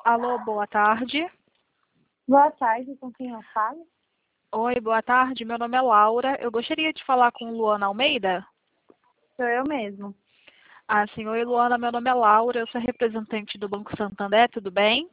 Alô, boa tarde. Boa tarde, com quem eu falo? Oi, boa tarde. Meu nome é Laura. Eu gostaria de falar com Luana Almeida. Sou eu mesmo. Ah, sim. Oi, Luana. Meu nome é Laura. Eu sou representante do Banco Santander. Tudo bem?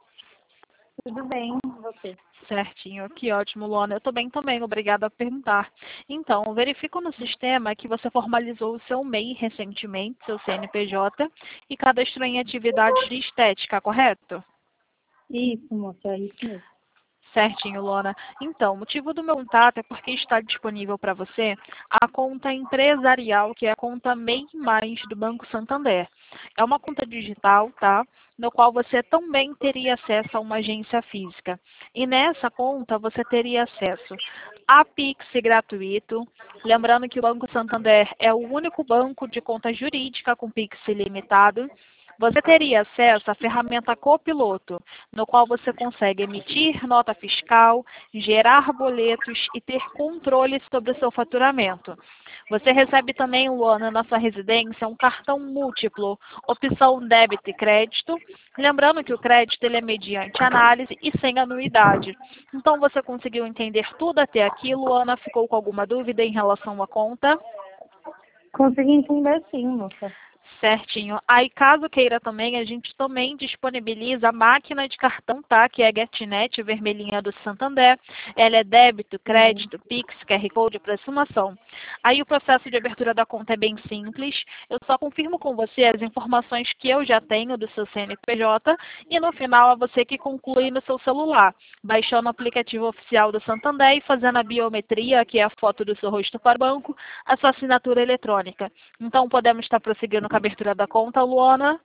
Tudo bem, e você? Certinho. Que ótimo, Luana. Eu estou bem também. Obrigada por perguntar. Então, verifico no sistema que você formalizou o seu MEI recentemente, seu CNPJ, e cadastrou em atividades de estética, correto? Isso, moça, é isso mesmo. Certinho, Luana. Então, o motivo do meu contato é porque está disponível para você a conta empresarial, que é a conta MEI Mais do Banco Santander. É uma conta digital, tá? No qual você também teria acesso a uma agência física. E nessa conta você teria acesso a Pix gratuito. Lembrando que o Banco Santander é o único banco de conta jurídica com Pix ilimitado. Você teria acesso à ferramenta Copiloto, no qual você consegue emitir nota fiscal, gerar boletos e ter controle sobre o seu faturamento. Você recebe também, Luana, na sua residência, um cartão múltiplo, opção débito e crédito. Lembrando que o crédito ele é mediante análise e sem anuidade. Então, você conseguiu entender tudo até aqui, Luana? Ficou com alguma dúvida em relação à conta? Consegui entender sim, moça. Certinho. Aí, caso queira também, a gente também disponibiliza a máquina de cartão, tá? Que é a GetNet, vermelhinha do Santander. Ela é débito, Sim. crédito, Pix, QR Code, aproximação. Aí o processo de abertura da conta é bem simples. Eu só confirmo com você as informações que eu já tenho do seu CNPJ e no final é você que conclui no seu celular, baixando o aplicativo oficial do Santander e fazendo a biometria, que é a foto do seu rosto para o banco, a sua assinatura eletrônica. Então, podemos estar prosseguindo com a abertura da conta, Luana?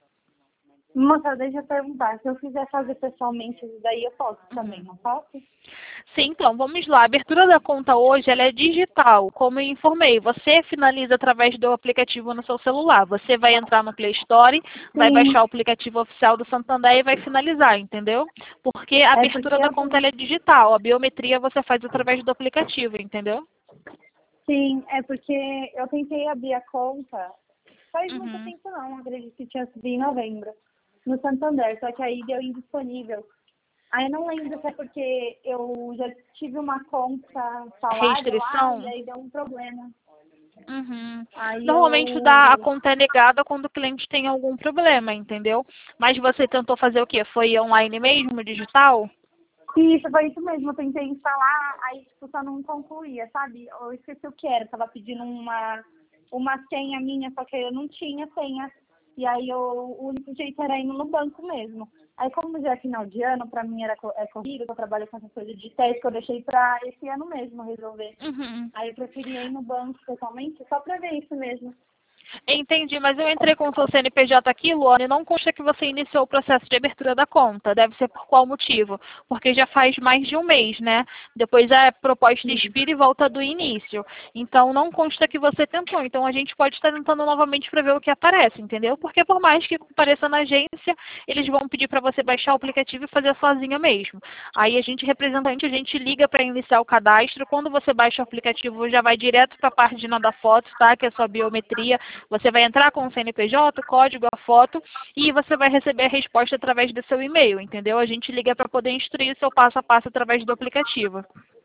Moça, deixa eu perguntar, se eu quiser fazer pessoalmente isso daí, eu posso também, não posso? Sim, então, vamos lá. A abertura da conta hoje ela é digital, como eu informei. Você finaliza através do aplicativo no seu celular. Você vai entrar no Play Store, vai Sim, baixar o aplicativo oficial do Santander e vai finalizar, entendeu? Porque a é porque abertura da conta ela é digital. A biometria você faz através do aplicativo, entendeu? sim, é porque eu tentei abrir a conta, faz muito Uhum. tempo não, acredito que tinha sido em novembro, no Santander, só que aí deu indisponível. Aí eu não lembro se é porque eu já tive uma conta falada lá e Restrição? aí deu um problema. Uhum. Aí Normalmente a eu conta é negada quando o cliente tem algum problema, entendeu? Mas você tentou fazer o quê? Foi online mesmo, digital? Isso, foi isso mesmo. Eu tentei instalar, aí tipo, só não concluía, sabe? Eu esqueci o que era. Tava pedindo uma senha minha, só que eu não tinha senha. E aí o único jeito era indo no banco mesmo. Aí como já é final de ano, pra mim era corrido, eu trabalho com essa coisa de teste, que eu deixei pra esse ano mesmo resolver. Uhum. Aí eu preferia ir no banco totalmente, só pra ver isso mesmo. Entendi, mas eu entrei com o seu CNPJ aqui, Luana, e não consta que você iniciou o processo de abertura da conta. Deve ser por qual motivo? Porque já faz mais de um mês, né? Depois a proposta Sim. expira e volta do início. Então não consta que você tentou. Então a gente pode estar tentando novamente para ver o que aparece, entendeu? Porque por mais que apareça na agência, eles vão pedir para você baixar o aplicativo e fazer sozinha mesmo. Aí a gente, representante, a gente liga para iniciar o cadastro. Quando você baixa o aplicativo, já vai direto para a página da foto, tá? Que é a sua biometria. Você vai entrar com o CNPJ, o código, a foto e você vai receber a resposta através do seu e-mail, entendeu? A gente liga para poder instruir o seu passo a passo através do aplicativo.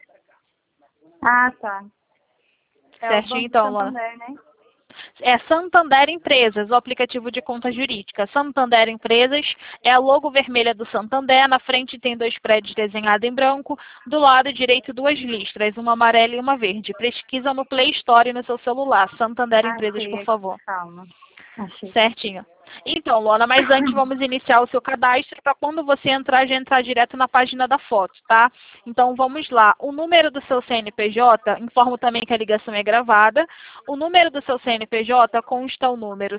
Ah, tá. É o Certinho, Banco então, Luana? Santander, né? É Santander Empresas, o aplicativo de conta jurídica. Santander Empresas é a logo vermelha do Santander. Na frente tem dois prédios desenhados em branco. Do lado direito, duas listras, uma amarela e uma verde. Pesquisa no Play Store e no seu celular. Santander Empresas, Achei por aqui, favor. calma. Achei. Certinho. Então, Luana, mas antes vamos iniciar o seu cadastro para quando você entrar, já entrar direto na página da foto, tá? Então, vamos lá. O número do seu CNPJ, informo também que a ligação é gravada. O número do seu CNPJ consta o número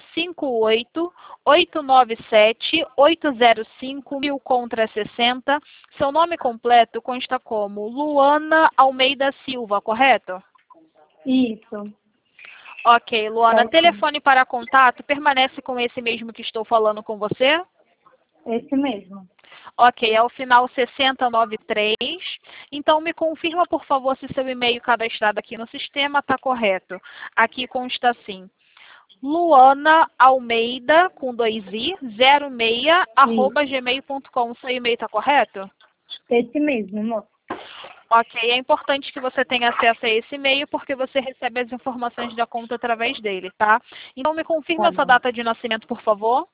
58-897-805-1000 contra 60. Seu nome completo consta como Luana Almeida Silva, correto? Isso, Ok, Luana, certo. telefone para contato permanece com esse mesmo que estou falando com você? Esse mesmo. Ok, é o final 6093. Então, me confirma, por favor, se seu e-mail cadastrado aqui no sistema está correto. Aqui consta assim, Luana Almeida, com 2i, 06, arroba gmail.com. Seu e-mail está correto? Esse mesmo, moça. Ok, é importante que você tenha acesso a esse e-mail porque você recebe as informações da conta através dele, tá? Então me confirma Tá a sua bom. data de nascimento, por favor.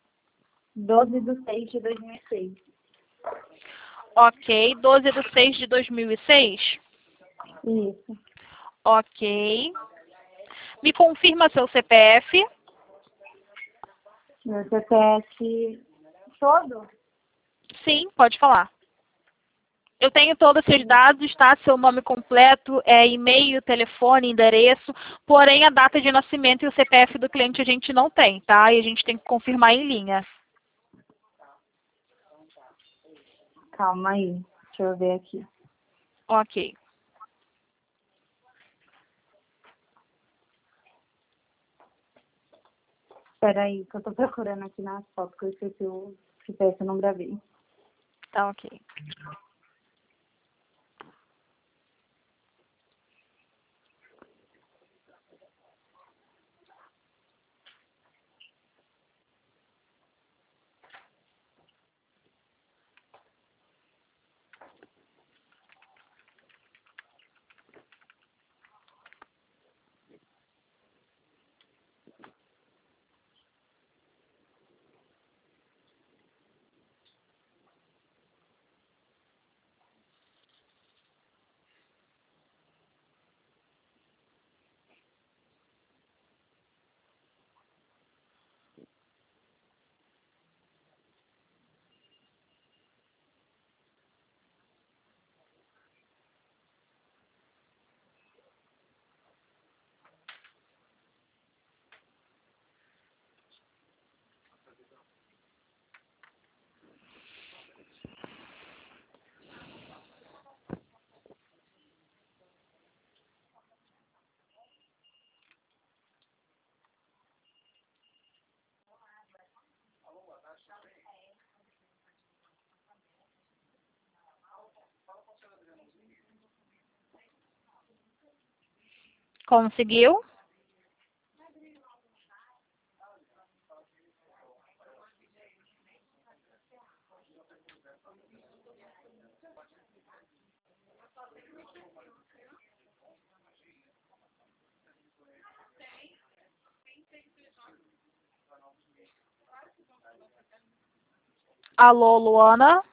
12/6/2006. Ok, 12/6/2006. Isso. Ok. Me confirma seu CPF. Meu CPF todo? Sim, pode falar. Eu tenho todos esses dados, tá? Seu nome completo, e-mail, telefone, endereço, porém a data de nascimento e o CPF do cliente a gente não tem, tá? E a gente tem que confirmar em linha. Calma aí. Deixa eu ver aqui. Ok. Espera aí, que eu tô procurando aqui nas fotos, que eu esqueci o CPF, eu não gravei. Tá ok. Conseguiu? Alô, Luana?